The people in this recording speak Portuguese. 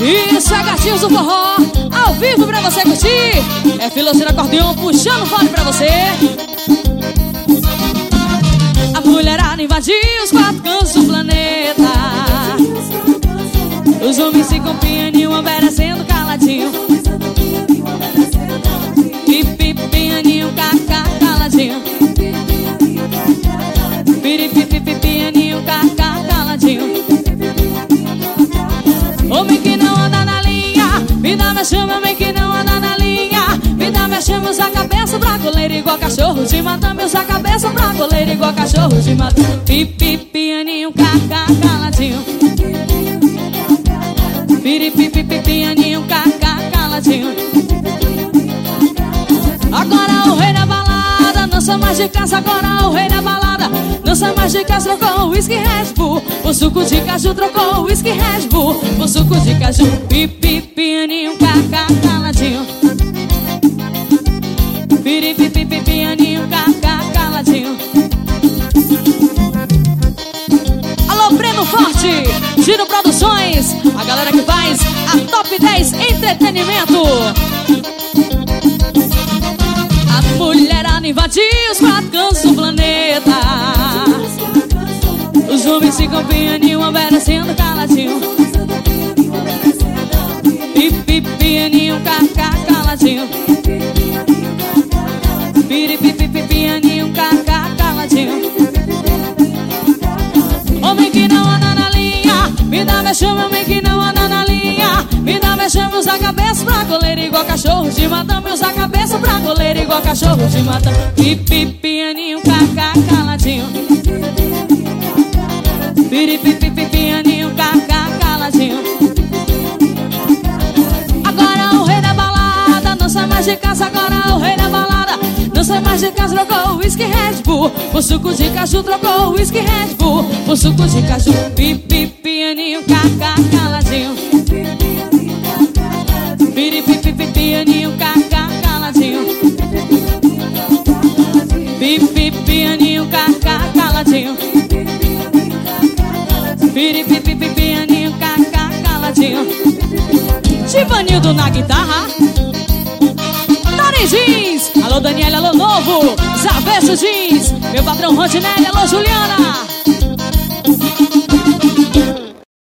Isso é Gatinhos do Forró, ao vivo pra você curtir. É Filozinho acordeon puxando o fone pra você. A mulherada invadiu os 4 cantos do planeta. Os homens se pianinho, obedecendo caladinho. Pipi, pianinho, cacá, caladinho. Piripipi, pianinho, cacá, caladinho. Homem que não anda na linha, me dá minha chama, homem que não anda na linha. Me dá minha chama, usa a cabeça pra coleira igual cachorro de mata. Me usa a cabeça pra coleira igual cachorro de mata. Pipi, pianinho, cacá, caladinho. Piripipi, pianinho, cacá, caladinho. Agora o rei da balada, não sou mais de casa, agora o rei da balada. Não sou mais de casa, trocou o whisky Red Bull. O suco de caju trocou o whisky Red Bull. O suco de caju, pipi, pianinho, cacá, caladinho. Piripipi, pianinho, cacá, caladinho. Alô, Breno Forte, Giro Produções, a galera que faz a Top 10 Entretenimento. A mulherada invadiu os 4 cantos do planeta. Os homens ficam pianinho, obedecendo caladinho. Pipi, pianinho, cacá, caladinho. Piripipi, pianinho, cacá, caladinho. Homem que não anda na linha, me dá minha chama, homem que não anda na linha. Me dá minha chama, usa a cabeça pra coleira igual cachorro de mata. Me usa a cabeça pra coleira igual cachorro de mata. Pipi, pianinho, cacá, caladinho. Piripipi, pianinho, cacá, caladinho. Agora o rei da balada, não sai mais de casa, agora o rei da balada. Não sai mais de casa, trocou o whisky Red Bull. O suco de caju trocou o whisky Red Bull. O suco de caju, pipi, pianinho, cacá, caladinho. Piripipi, pianinho, cacá, caladinho. Pipi, pianinho, cacá, caladinho. Piripipi, pianinho, cacá, caladinho. Givanildo na guitarra. Dani Jeans, alô Daniela, alô Novo. Zavesso Jeans, meu patrão Rondinelli, alô Juliana.